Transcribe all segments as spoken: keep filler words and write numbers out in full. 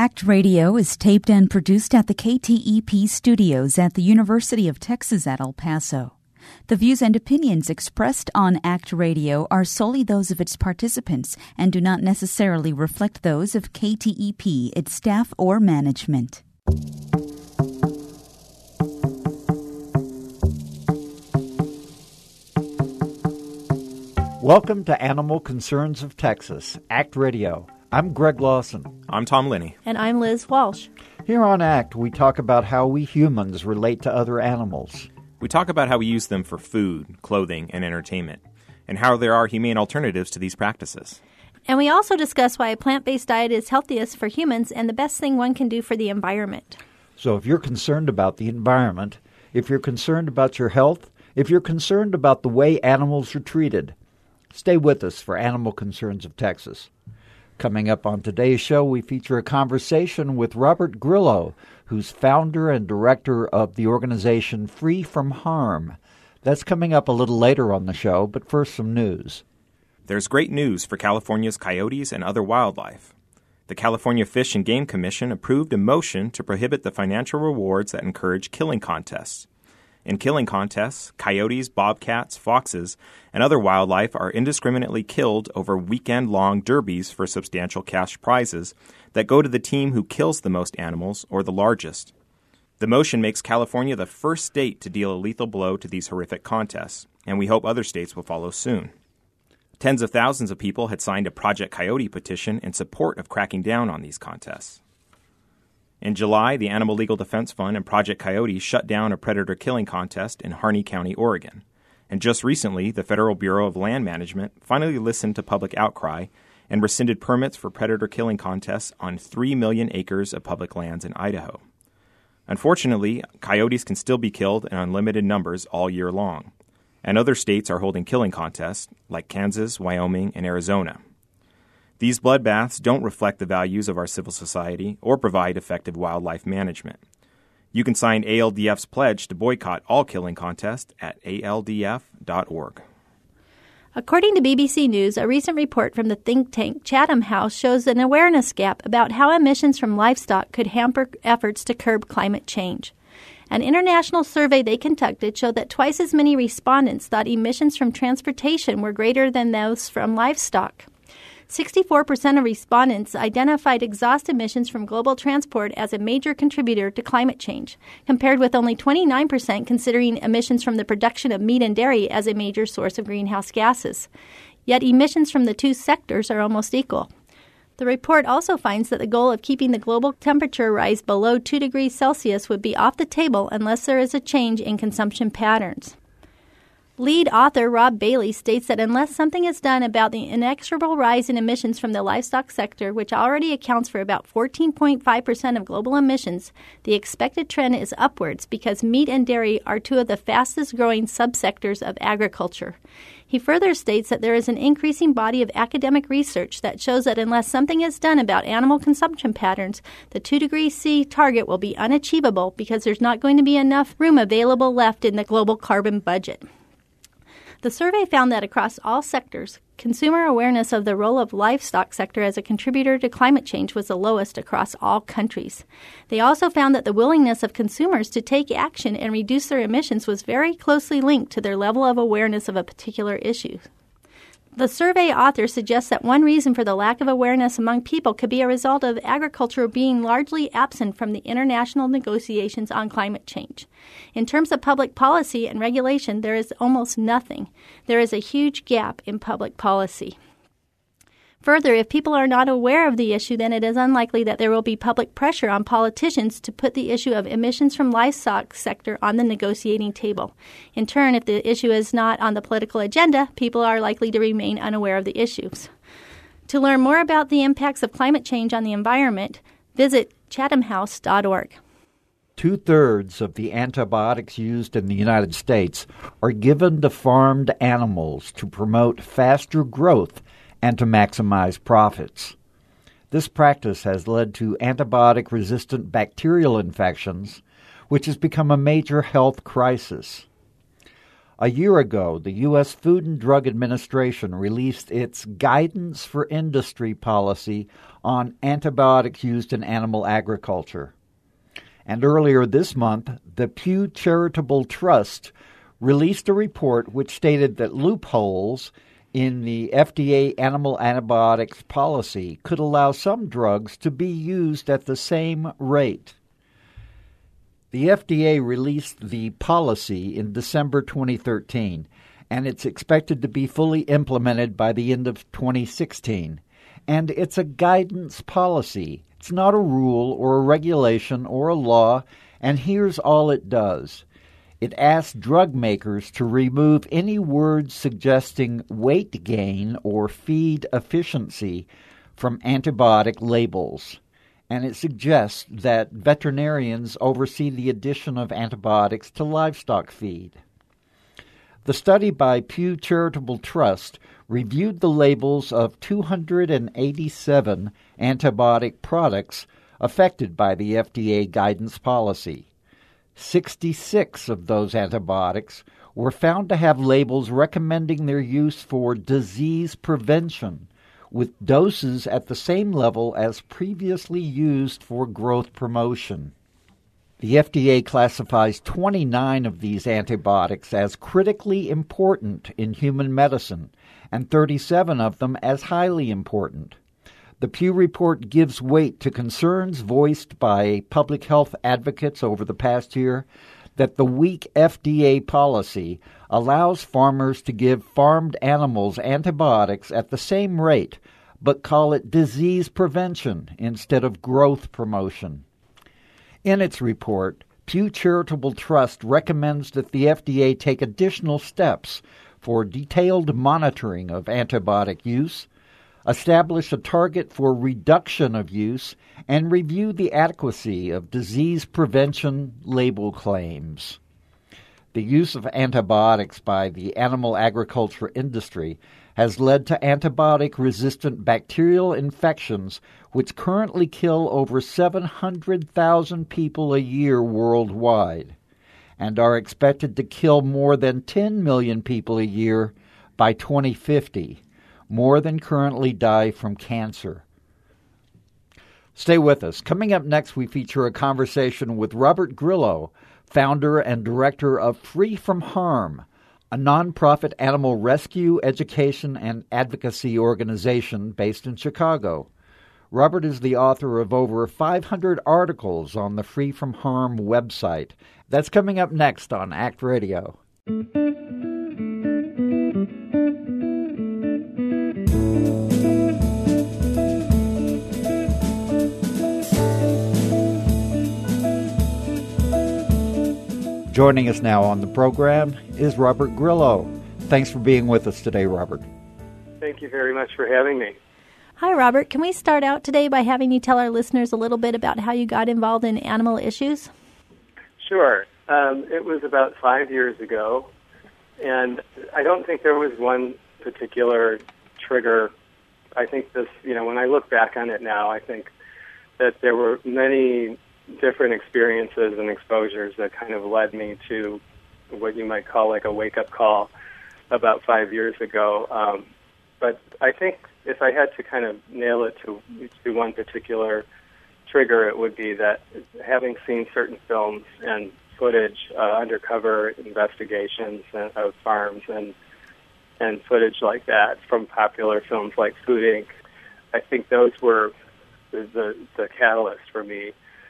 ACT Radio is taped and produced at the K T E P studios at the University of Texas at El Paso. The views and opinions expressed on ACT Radio are solely those of its participants and do not necessarily reflect those of K T E P, its staff, or management. Welcome to Animal Concerns of Texas, ACT Radio. I'm Greg Lawson. I'm Tom Linney. And I'm Liz Walsh. Here on ACT, we talk about how we humans relate to other animals. We talk about how we use them for food, clothing, and entertainment, and how there are humane alternatives to these practices. And we also discuss why a plant-based diet is healthiest for humans and the best thing one can do for the environment. So if you're concerned about the environment, if you're concerned about your health, if you're concerned about the way animals are treated, stay with us for Animal Concerns of Texas. Coming up on today's show, we feature a conversation with Robert Grillo, who's founder and director of the organization Free from Harm. That's coming up a little later on the show, but first some news. There's great news for California's coyotes and other wildlife. The California Fish and Game Commission approved a motion to prohibit the financial rewards that encourage killing contests. In killing contests, coyotes, bobcats, foxes, and other wildlife are indiscriminately killed over weekend-long derbies for substantial cash prizes that go to the team who kills the most animals or the largest. The motion makes California the first state to deal a lethal blow to these horrific contests, and we hope other states will follow soon. Tens of thousands of people had signed a Project Coyote petition in support of cracking down on these contests. In July, the Animal Legal Defense Fund and Project Coyote shut down a predator killing contest in Harney County, Oregon. And just recently, the Federal Bureau of Land Management finally listened to public outcry and rescinded permits for predator killing contests on three million acres of public lands in Idaho. Unfortunately, coyotes can still be killed in unlimited numbers all year long, and other states are holding killing contests, like Kansas, Wyoming, and Arizona. These bloodbaths don't reflect the values of our civil society or provide effective wildlife management. You can sign A L D F's pledge to boycott all killing contests at A L D F dot org. According to B B C News, a recent report from the think tank Chatham House shows an awareness gap about how emissions from livestock could hamper efforts to curb climate change. An international survey they conducted showed that twice as many respondents thought emissions from transportation were greater than those from livestock. sixty-four percent of respondents identified exhaust emissions from global transport as a major contributor to climate change, compared with only twenty-nine percent considering emissions from the production of meat and dairy as a major source of greenhouse gases. Yet emissions from the two sectors are almost equal. The report also finds that the goal of keeping the global temperature rise below two degrees Celsius would be off the table unless there is a change in consumption patterns. Lead author Rob Bailey states that unless something is done about the inexorable rise in emissions from the livestock sector, which already accounts for about fourteen point five percent of global emissions, the expected trend is upwards because meat and dairy are two of the fastest-growing subsectors of agriculture. He further states that there is an increasing body of academic research that shows that unless something is done about animal consumption patterns, the two degrees C target will be unachievable because there's not going to be enough room available left in the global carbon budget. The survey found that across all sectors, consumer awareness of the role of livestock sector as a contributor to climate change was the lowest across all countries. They also found that the willingness of consumers to take action and reduce their emissions was very closely linked to their level of awareness of a particular issue. The survey author suggests that one reason for the lack of awareness among people could be a result of agriculture being largely absent from the international negotiations on climate change. In terms of public policy and regulation, there is almost nothing. There is a huge gap in public policy. Further, if people are not aware of the issue, then it is unlikely that there will be public pressure on politicians to put the issue of emissions from livestock sector on the negotiating table. In turn, if the issue is not on the political agenda, people are likely to remain unaware of the issues. To learn more about the impacts of climate change on the environment, visit chatham house dot org. Two-thirds of the antibiotics used in the United States are given to farmed animals to promote faster growth and to maximize profits. This practice has led to antibiotic-resistant bacterial infections, which has become a major health crisis. A year ago, the U S Food and Drug Administration released its Guidance for Industry policy on antibiotics used in animal agriculture. And earlier this month, the Pew Charitable Trust released a report which stated that loopholes in the F D A animal antibiotics policy could allow some drugs to be used at the same rate. The F D A released the policy in December twenty thirteen, and it's expected to be fully implemented by the end of twenty sixteen. And it's a guidance policy. It's not a rule or a regulation or a law, and here's all it does. It asks drug makers to remove any words suggesting weight gain or feed efficiency from antibiotic labels. And it suggests that veterinarians oversee the addition of antibiotics to livestock feed. The study by Pew Charitable Trust reviewed the labels of two hundred eighty-seven antibiotic products affected by the F D A guidance policy. sixty-six of those antibiotics were found to have labels recommending their use for disease prevention, with doses at the same level as previously used for growth promotion. The F D A classifies twenty-nine of these antibiotics as critically important in human medicine, and thirty-seven of them as highly important. The Pew Report gives weight to concerns voiced by public health advocates over the past year that the weak F D A policy allows farmers to give farmed animals antibiotics at the same rate, but call it disease prevention instead of growth promotion. In its report, Pew Charitable Trust recommends that the F D A take additional steps for detailed monitoring of antibiotic use, establish a target for reduction of use, and review the adequacy of disease prevention label claims. The use of antibiotics by the animal agriculture industry has led to antibiotic-resistant bacterial infections which currently kill over seven hundred thousand people a year worldwide and are expected to kill more than ten million people a year by twenty fifty, more than currently die from cancer. Stay with us. Coming up next, we feature a conversation with Robert Grillo, founder and director of Free From Harm, a nonprofit animal rescue, education, and advocacy organization based in Chicago. Robert is the author of over five hundred articles on the Free From Harm website. That's coming up next on ACT Radio. Joining us now on the program is Robert Grillo. Thanks for being with us today, Robert. Thank you very much for having me. Hi, Robert. Can we start out today by having you tell our listeners a little bit about how you got involved in animal issues? Sure. Um, it was about five years ago, and I don't think there was one particular trigger. I think this, you know, when I look back on it now, I think that there were many different experiences and exposures that kind of led me to what you might call like a wake-up call about five years ago. Um, but I think if I had to kind of nail it to, to one particular trigger, it would be that having seen certain films and footage, uh, undercover investigations of farms and and footage like that from popular films like Food Incorporated, I think those were the the catalyst for me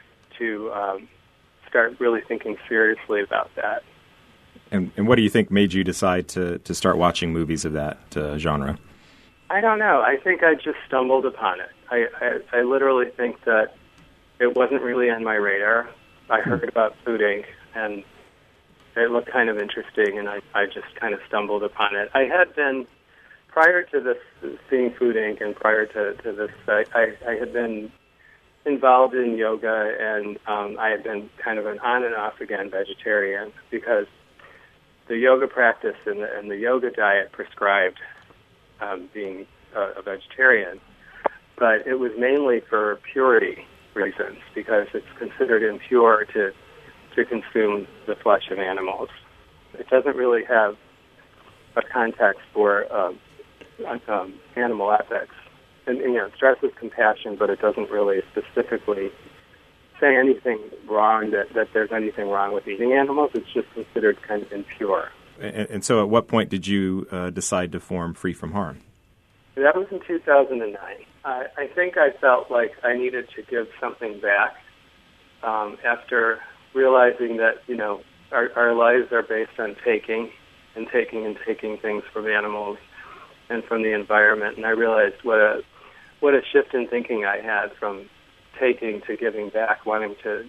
to um, start really thinking seriously about that. And, and what do you think made you decide to, to start watching movies of that uh, genre? I don't know. I think I just stumbled upon it. I, I, I literally think that it wasn't really on my radar. I heard about Food Incorporated, and it looked kind of interesting, and I, I just kind of stumbled upon it. I had been, prior to this, seeing Food Incorporated, and prior to, to this, I, I, I had been involved in yoga, and um, I had been kind of an on and off again vegetarian because the yoga practice and the, and the yoga diet prescribed um, being a, a vegetarian, but it was mainly for purity reasons because it's considered impure to to consume the flesh of animals. It doesn't really have a context for um, um, animal ethics. And, and, you know, it stresses compassion, but it doesn't really specifically say anything wrong, that, that there's anything wrong with eating animals. It's just considered kind of impure. And, and so at what point did you uh, decide to form Free From Harm? That was in two thousand nine. I, I think I felt like I needed to give something back um, after realizing that, you know, our, our lives are based on taking and taking and taking things from animals and from the environment. And I realized what a what a shift in thinking I had from taking to giving back, wanting to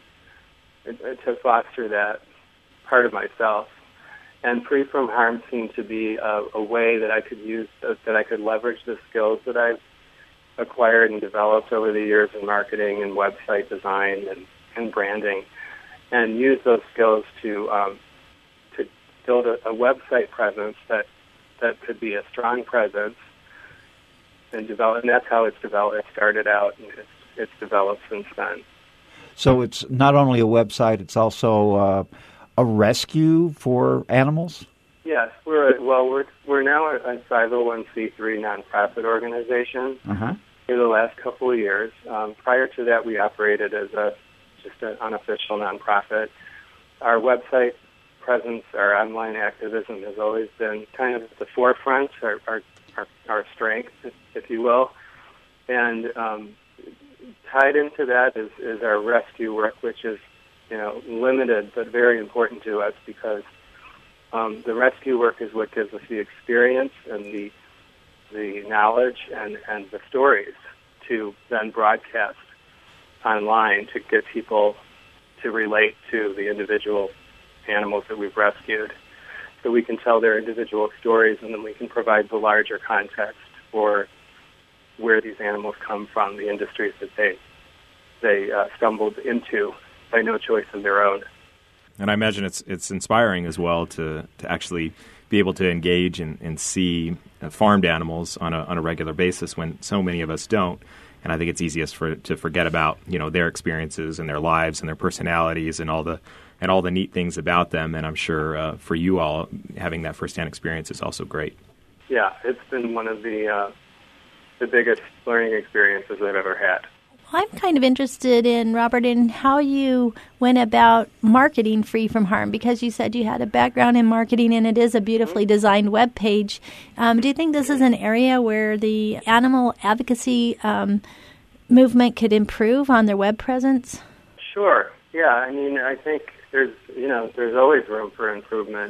to foster that part of myself. And Free From Harm seemed to be a, a way that I could use, uh, that I could leverage the skills that I've acquired and developed over the years in marketing and website design and, and branding, and use those skills to um, to build a, a website presence that, that could be a strong presence and develop. And that's how it's developed. It started out, and it's, it's developed since then. So it's not only a website; it's also uh, a rescue for animals? Yes, we're a, well, we're we're now a five oh one c three nonprofit organization. Uh-huh. For the last couple of years. Um, prior to that, we operated as a just an unofficial nonprofit. Our website presence, our online activism, has always been kind of at the forefront, our our, our, our strength, if you will. And um, tied into that is, is our rescue work, which is, you know, limited but very important to us, because um, the rescue work is what gives us the experience and the the knowledge and, and the stories to then broadcast online to get people to relate to the individual animals that we've rescued. So we can tell their individual stories, and then we can provide the larger context for where these animals come from, the industries that they they uh, stumbled into by no choice of their own. And I imagine it's it's inspiring as well to, to actually be able to engage and, and see uh, farmed animals on a on a regular basis when so many of us don't. And I think it's easiest for to forget about, you know, their experiences and their lives and their personalities and all the and all the neat things about them. And I'm sure uh, for you all, having that firsthand experience is also great. Yeah, it's been one of the uh, the biggest learning experiences I've ever had. I'm kind of interested in, Robert, in how you went about marketing Free From Harm, because you said you had a background in marketing and it is a beautifully designed web page. Um, do you think this is an area where the animal advocacy um, movement could improve on their web presence? Sure. Yeah. I mean, I think there's, you know, there's always room for improvement.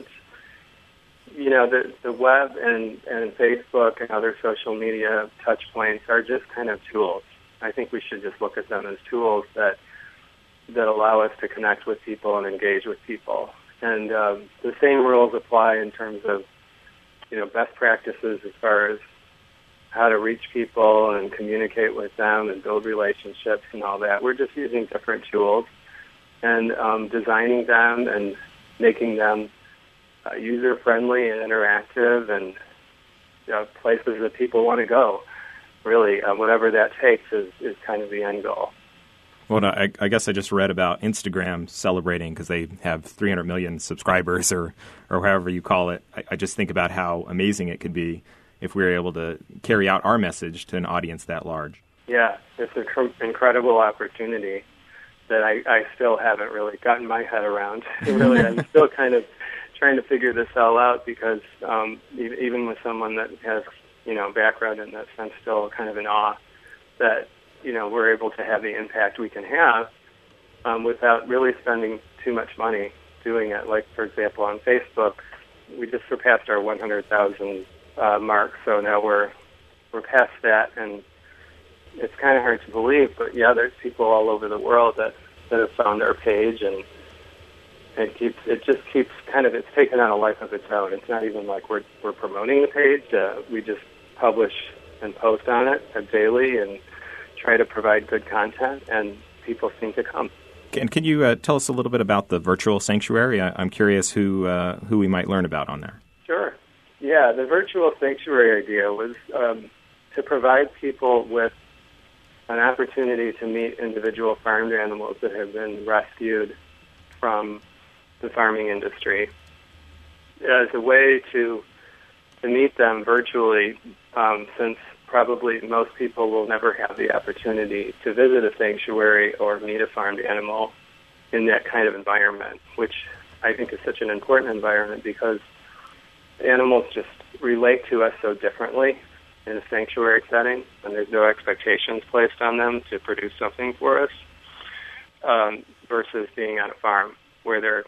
You know, the the web and, and Facebook and other social media touch points are just kind of tools. I think we should just look at them as tools that that allow us to connect with people and engage with people. And um, the same rules apply in terms of, you know, best practices as far as how to reach people and communicate with them and build relationships and all that. We're just using different tools and um, designing them and making them uh, user-friendly and interactive, and, you know, places that people want to go. Really, uh, whatever that takes is, is kind of the end goal. Well, no, I, I guess I just read about Instagram celebrating because they have three hundred million subscribers, or, or however you call it. I, I just think about how amazing it could be if we were able to carry out our message to an audience that large. Yeah, it's an cr- incredible opportunity that I, I still haven't really gotten my head around. Really, I'm still kind of trying to figure this all out, because um, even with someone that has, you know, background in that sense, still kind of in awe that, you know, we're able to have the impact we can have um, without really spending too much money doing it. Like, for example, on Facebook, we just surpassed our one hundred thousand uh, mark, so now we're we're past that, and it's kind of hard to believe, but yeah, there's people all over the world that, that have found our page, and it keeps it just keeps kind of it's taken on a life of its own. It's not even like we're we're promoting the page. Uh, we just publish and post on it uh, daily and try to provide good content, and people seem to come. And can you uh, tell us a little bit about the virtual sanctuary? I, I'm curious who uh, who we might learn about on there. Sure. Yeah, the virtual sanctuary idea was um, to provide people with an opportunity to meet individual farmed animals that have been rescued from the farming industry as a way to to meet them virtually, um, since probably most people will never have the opportunity to visit a sanctuary or meet a farmed animal in that kind of environment, which I think is such an important environment because animals just relate to us so differently in a sanctuary setting, and there's no expectations placed on them to produce something for us, um, versus being on a farm where they're,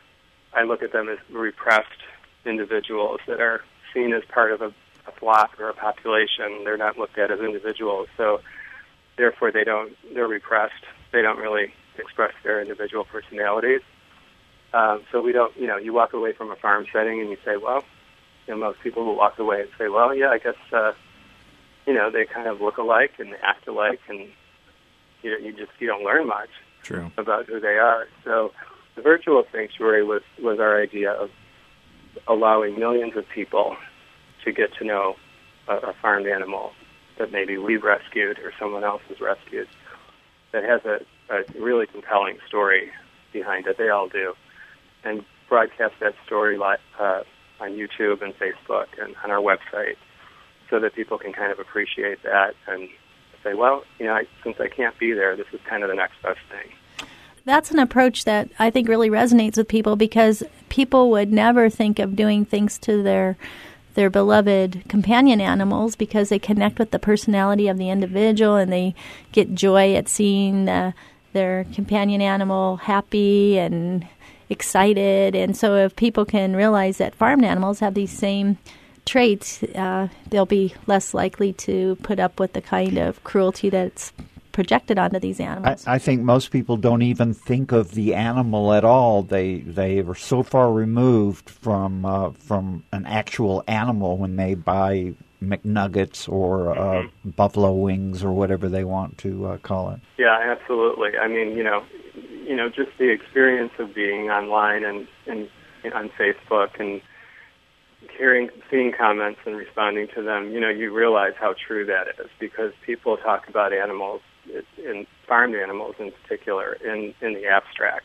I look at them as repressed individuals that are seen as part of a, a flock or a population. They're not looked at as individuals, so therefore they don't, they're repressed. They don't really express their individual personalities. Um, so we don't, you know, you walk away from a farm setting and you say, well, you know, most people will walk away and say, well, yeah, I guess, uh, you know, they kind of look alike and act alike, and you know, you just you don't learn much True. about who they are. So the virtual sanctuary was, was our idea of allowing millions of people to get to know a, a farmed animal that maybe we've rescued or someone else has rescued that has a, a really compelling story behind it. They all do. And broadcast that story li- uh, on YouTube and Facebook and on our website so that people can kind of appreciate that and say, well, you know, I, since I can't be there, this is kind of the next best thing. That's an approach that I think really resonates with people because people would never think of doing things to their their beloved companion animals because they connect with the personality of the individual and they get joy at seeing the, their companion animal happy and excited. And so if people can realize that farmed animals have these same traits, uh, they'll be less likely to put up with the kind of cruelty that's projected onto these animals. I, I think most people don't even think of the animal at all. They they are so far removed from uh, from an actual animal when they buy McNuggets or uh, mm-hmm. buffalo wings or whatever they want to uh, call it. Yeah, absolutely. I mean, you know, you know, just the experience of being online and, and, and on Facebook and hearing, seeing comments and responding to them, you know, you realize how true that is because people talk about animals, in farmed animals in particular, in, in the abstract,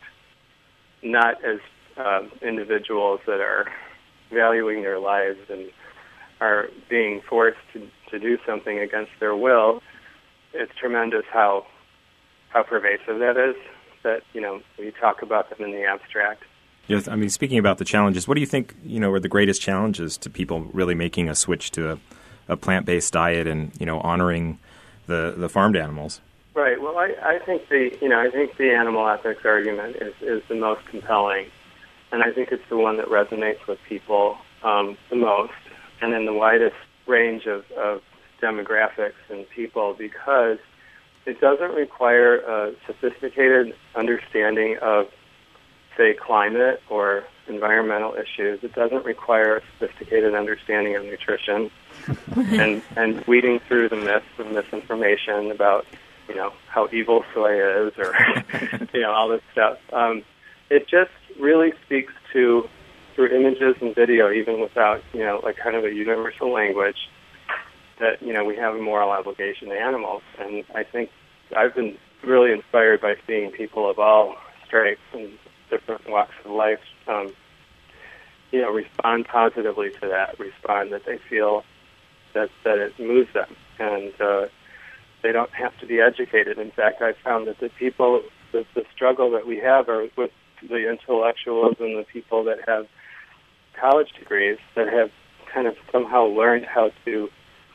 not as um, individuals that are valuing their lives and are being forced to, to do something against their will. It's tremendous how how pervasive that is, that, you know, we talk about them in the abstract. Yes, I mean, speaking about the challenges, what do you think, you know, are the greatest challenges to people really making a switch to a, a plant-based diet and, you know, honoring the, the farmed animals? Right. Well, I, I think the, you know, I think the animal ethics argument is, is the most compelling, and I think it's the one that resonates with people um, the most and in the widest range of, of demographics and people because it doesn't require a sophisticated understanding of, say, climate or environmental issues. It doesn't require a sophisticated understanding of nutrition and, and weeding through the myths and misinformation about, you know, how evil soy is or, you know, all this stuff. Um, it just really speaks to, through images and video, even without, you know, like kind of a universal language, that, you know, we have a moral obligation to animals. And I think I've been really inspired by seeing people of all stripes and different walks of life, um, you know, respond positively to that, respond that they feel that, that it moves them. And uh, they don't have to be educated. In fact, I've found that the people, the, the struggle that we have are with the intellectuals and the people that have college degrees that have kind of somehow learned how to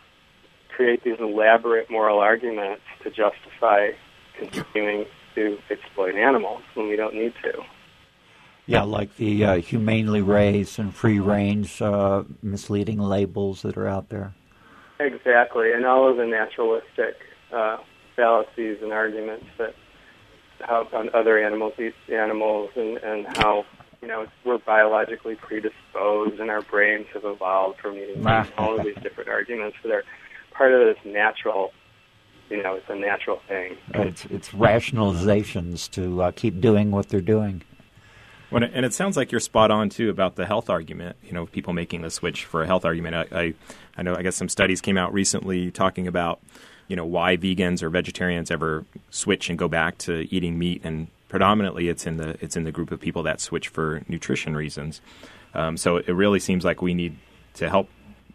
create these elaborate moral arguments to justify continuing to exploit animals when we don't need to. Yeah, like the uh, humanely raised and free-range uh, misleading labels that are out there. Exactly, and all of the naturalistic uh, fallacies and arguments that how on other animals eat animals and, and how, you know, we're biologically predisposed and our brains have evolved from eating meat, all of these different arguments that are part of this natural, you know, it's a natural thing. It's, it's rationalizations to uh, keep doing what they're doing. Well, and it sounds like you're spot on, too, about the health argument, you know, people making the switch for a health argument. I, I, I know, I guess some studies came out recently talking about, you know, why vegans or vegetarians ever switch and go back to eating meat, and predominantly it's in the it's in the group of people that switch for nutrition reasons. Um, so it really seems like we need to help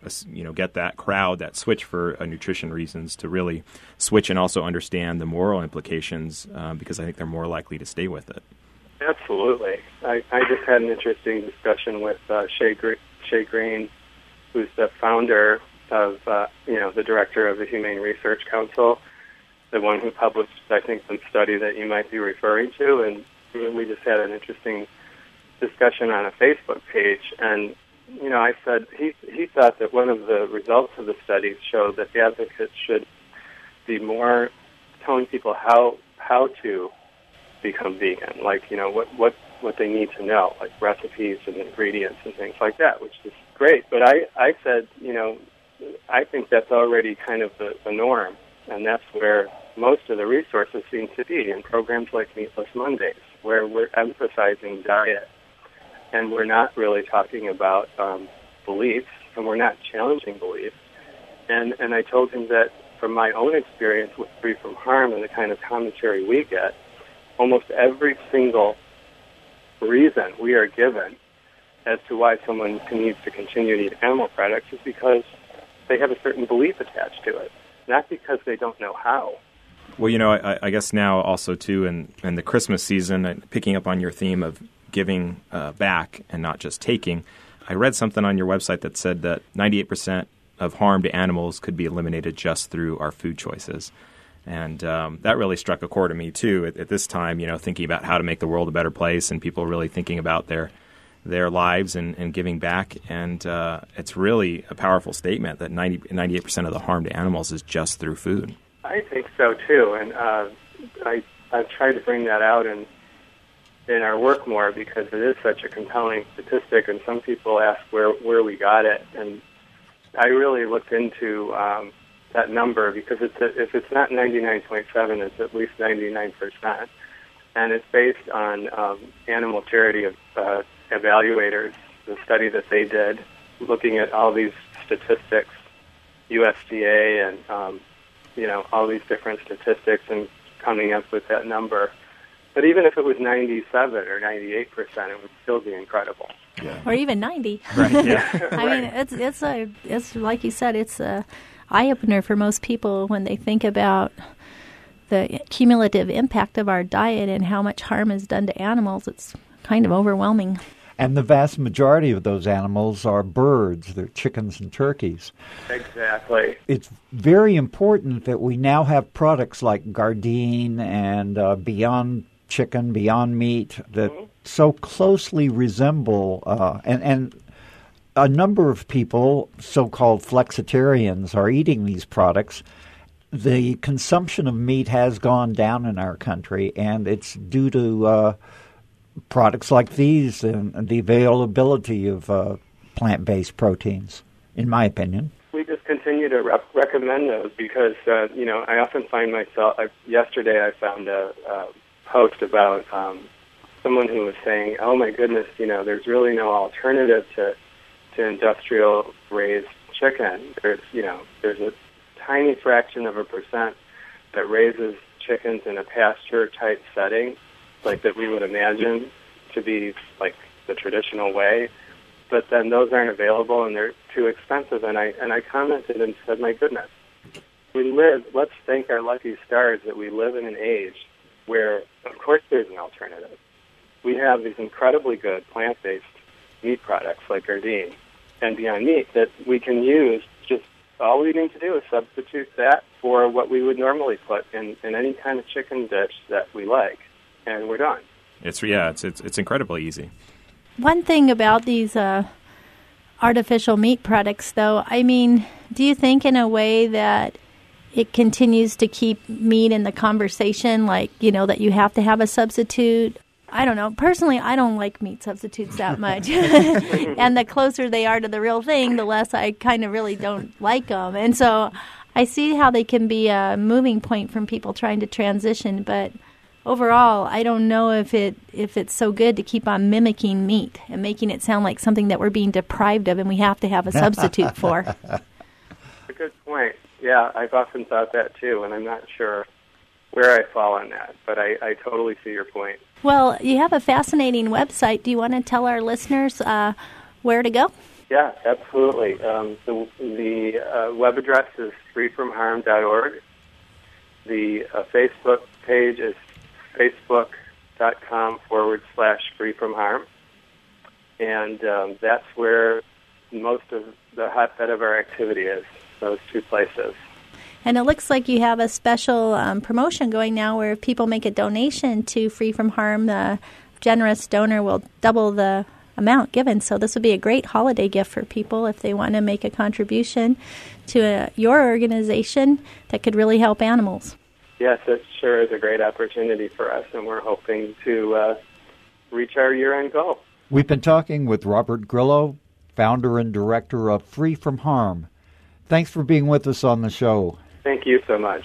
you know, get that crowd that switch for uh, nutrition reasons to really switch and also understand the moral implications um, because I think they're more likely to stay with it. Absolutely. I, I just had an interesting discussion with uh, Shay, Gre- Shay Green, who's the founder of, uh, you know, the director of the Humane Research Council, the one who published, I think, the study that you might be referring to, and we just had an interesting discussion on a Facebook page, and you know, I said he he thought that one of the results of the study showed that the advocates should be more telling people how how to become vegan, like you know what what what they need to know, like recipes and ingredients and things like that, which is great. But I I said, you know, I think that's already kind of the, the norm, and that's where most of the resources seem to be in programs like Meatless Mondays, where we're emphasizing diet. And we're not really talking about um, beliefs, and we're not challenging beliefs. And and I told him that from my own experience with Free From Harm and the kind of commentary we get, almost every single reason we are given as to why someone needs to continue to eat animal products is because they have a certain belief attached to it, not because they don't know how. Well, you know, I, I guess now also, too, in, in the Christmas season, and picking up on your theme of giving uh, back and not just taking, I read something on your website that said that ninety-eight percent of harm to animals could be eliminated just through our food choices. And um, that really struck a chord to me, too, at, at this time, you know, thinking about how to make the world a better place and people really thinking about their their lives and, and giving back. And uh, it's really a powerful statement that ninety, ninety-eight percent of the harm to animals is just through food. I think so, too. And uh, I, I've tried to bring that out in in our work more because it is such a compelling statistic, and some people ask where where we got it, and I really looked into um, that number because it's a, if it's not ninety-nine point seven, it's at least ninety-nine percent, and it's based on um, animal charity uh, evaluators, the study that they did, looking at all these statistics, U S D A, and um, you know all these different statistics, and coming up with that number. But even if it was ninety-seven or ninety-eight percent, it would still be incredible. Yeah. Or even ninety. Right. Yeah. I right. mean, it's it's a it's like you said, it's a eye opener for most people when they think about the cumulative impact of our diet and how much harm is done to animals. It's kind of overwhelming. And the vast majority of those animals are birds. They're chickens and turkeys. Exactly. It's very important that we now have products like Gardein and uh, Beyond Chicken, Beyond Meat that mm-hmm. so closely resemble, uh, and, and a number of people, so-called flexitarians, are eating these products. The consumption of meat has gone down in our country, and it's due to uh, products like these and, and the availability of uh, plant-based proteins, in my opinion. We just continue to re- recommend those because, uh, you know, I often find myself, I, yesterday I found a, a post about um, someone who was saying, oh my goodness, you know, there's really no alternative to, to industrial raised chicken. There's, you know, there's a tiny fraction of a percent that raises chickens in a pasture-type setting, like that we would imagine to be like the traditional way, but then those aren't available and they're too expensive. And I and I commented and said, my goodness, we live, let's thank our lucky stars that we live in an age where, of course, there's an alternative. We have these incredibly good plant-based meat products like Gardein and Beyond Meat that we can use. Just all we need to do is substitute that for what we would normally put in, in any kind of chicken dish that we like, and we're done. It's yeah, it's it's it's incredibly easy. One thing about these uh, artificial meat products, though, I mean, do you think in a way that it continues to keep meat in the conversation, like, you know, that you have to have a substitute? I don't know. Personally, I don't like meat substitutes that much. And the closer they are to the real thing, the less I kind of really don't like them. And so I see how they can be a moving point from people trying to transition, but overall, I don't know if it if it's so good to keep on mimicking meat and making it sound like something that we're being deprived of and we have to have a substitute for. That's a good point. Yeah, I've often thought that too, and I'm not sure where I fall on that, but I, I totally see your point. Well, you have a fascinating website. Do you want to tell our listeners uh, where to go? Yeah, absolutely. Um, the the uh, web address is free from harm dot org. The uh, Facebook page is facebook.com forward slash free from harm. And um, that's where most of the hotbed of our activity is, those two places. And it looks like you have a special um, promotion going now where if people make a donation to Free From Harm, the generous donor will double the amount given. So this would be a great holiday gift for people if they want to make a contribution to a, your organization that could really help animals. Yes, it sure is a great opportunity for us, and we're hoping to uh, reach our year-end goal. We've been talking with Robert Grillo, founder and director of Free From Harm. Thanks for being with us on the show. Thank you so much.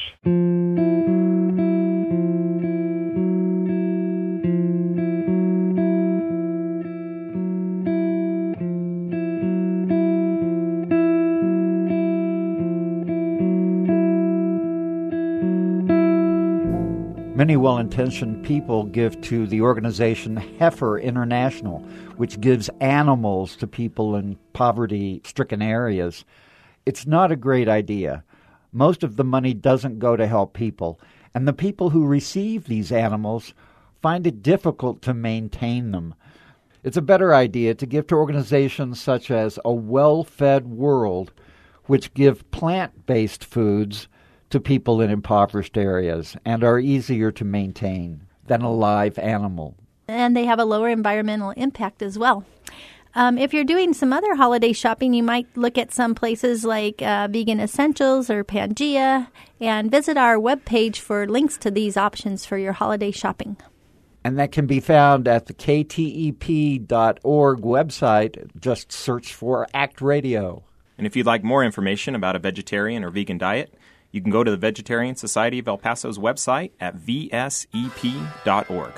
Many well-intentioned people give to the organization Heifer International, which gives animals to people in poverty-stricken areas. It's not a great idea. Most of the money doesn't go to help people, and the people who receive these animals find it difficult to maintain them. It's a better idea to give to organizations such as A Well-Fed World, which give plant-based foods to people in impoverished areas and are easier to maintain than a live animal. And they have a lower environmental impact as well. Um, if you're doing some other holiday shopping, you might look at some places like uh, Vegan Essentials or Pangea and visit our webpage for links to these options for your holiday shopping. And that can be found at the K T E P dot org website. Just search for ACT Radio. And if you'd like more information about a vegetarian or vegan diet, you can go to the Vegetarian Society of El Paso's website at V S E P dot org.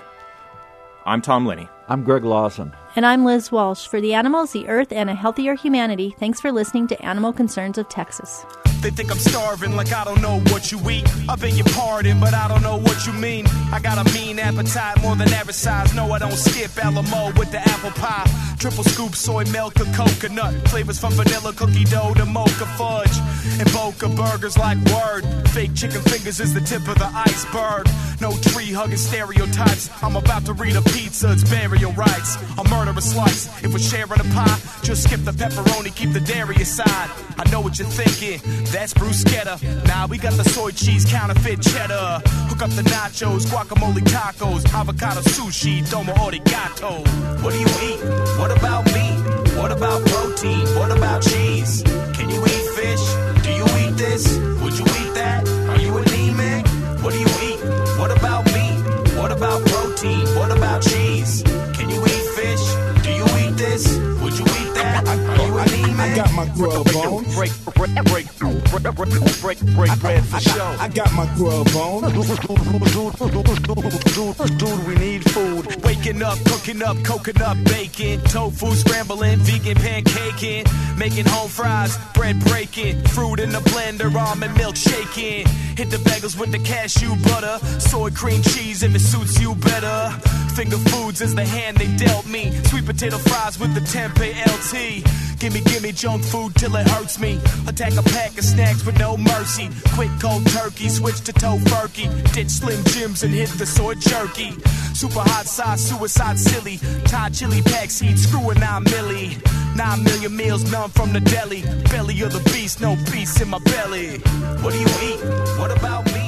I'm Tom Linney. I'm Greg Lawson. And I'm Liz Walsh. For the animals, the earth, and a healthier humanity, thanks for listening to Animal Concerns of Texas. They think I'm starving like I don't know what you eat. I beg your pardon, but I don't know what you mean. I got a mean appetite, more than average size. No, I don't skip Alamo with the apple pie. Triple scoop soy milk or coconut. Flavors from vanilla cookie dough to mocha fudge. And Boca burgers like word. Fake chicken fingers is the tip of the iceberg. No tree hugging stereotypes. I'm about to read a pizza, it's burial rights. I'll murder a slice. If we're sharing a pie, just skip the pepperoni, keep the dairy aside. I know what you're thinking. That's bruschetta. Now nah, we got the soy cheese, counterfeit cheddar. Hook up the nachos, guacamole tacos, avocado sushi, domo origato. What do you eat? What about meat? What about protein? What about cheese? Can you eat fish? Do you eat this? Would you eat that? Are you anemic? What do you eat? What about meat? What about protein? What about cheese? Can you eat fish? Do you eat this? Would you eat that? Are you anemic? I got my grub on. Break, break, break, break, break, break, break bread for show. I got my grub on. Dude, we need food. Waking up, cooking up, coconut bacon, tofu scrambling, vegan pancaking, making home fries, bread breaking, fruit in the blender, almond milk shaking. Hit the bagels with the cashew butter, soy cream cheese if it suits you better. Finger foods is the hand they dealt me. Sweet potato fries with the tempeh L T. Gimme, gimme junk food till it hurts me. Attack a pack of snacks with no mercy. Quit cold turkey, switch to tofurkey. Ditch Slim Jims and hit the soy jerky. Super hot sauce, suicide silly. Thai chili packs, heat, screw a nine milli. Nine million meals, none from the deli. Belly of the beast, no peace in my belly. What do you eat? What about me?